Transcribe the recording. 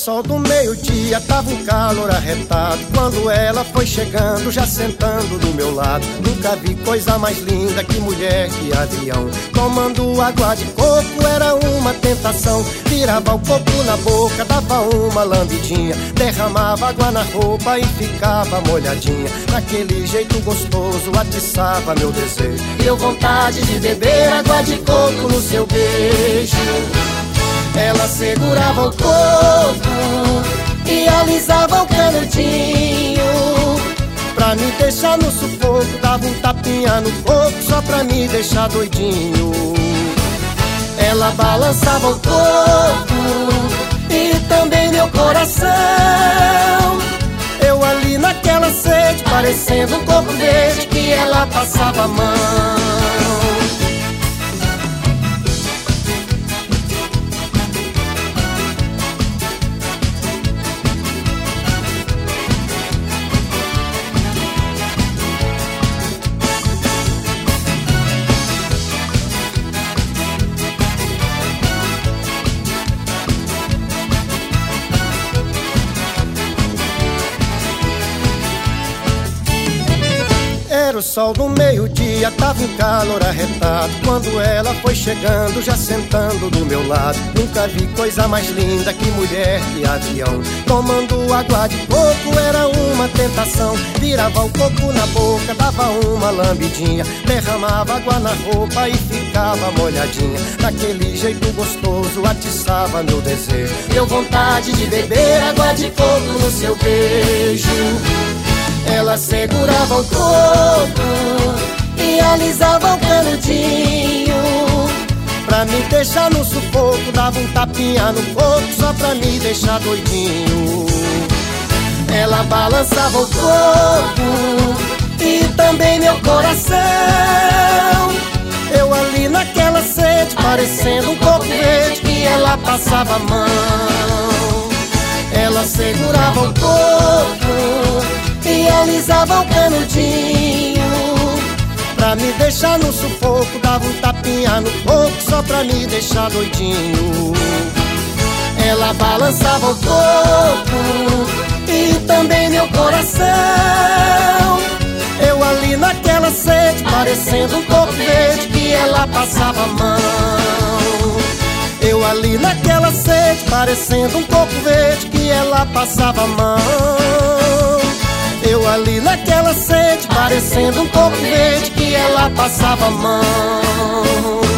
sol do meio-dia, tava um calor arretado. Quando ela foi chegando, já sentando do meu lado, nunca vi coisa mais linda que mulher de avião. Tomando água de coco era uma tentação. Virava o coco na boca, dava uma lambidinha, derramava água na roupa e ficava molhadinha. Naquele jeito gostoso atiçava meu desejo. Deu vontade de beber água de coco no seu beijo. Ela segurava o coco e alisava o canudinho. Pra me deixar no sufoco, dava um tapinha no coco, só pra me deixar doidinho. Ela balançava o coco e também meu coração. Eu ali naquela sede, parecendo um coco verde, que ela passava a mão. Era o sol do meio-dia, tava um calor arretado. Quando ela foi chegando, já sentando do meu lado, nunca vi coisa mais linda que mulher de avião. Tomando água de coco era uma tentação. Virava o coco na boca, dava uma lambidinha, derramava água na roupa e ficava molhadinha. Naquele jeito gostoso atiçava meu desejo. Deu vontade de beber água de coco no seu beijo. Ela segurava o coco e alisava o canudinho. Pra me deixar no sufoco, dava um tapinha no coco, só pra me deixar doidinho. Ela balançava o coco e também meu coração. Eu ali naquela sede, parecendo um coco verde, que ela passava a mão. Ela segurava o coco e alisava o canudinho. Pra me deixar no sufoco, dava um tapinha no coco, só pra me deixar doidinho. Ela balançava o coco e também meu coração. Eu ali naquela sede, parecendo um coco verde, que ela passava a mão. Eu ali naquela sede, parecendo um coco verde, que ela passava a mão. Eu ali naquela sede, parecendo um coco verde, que ela passava a mão.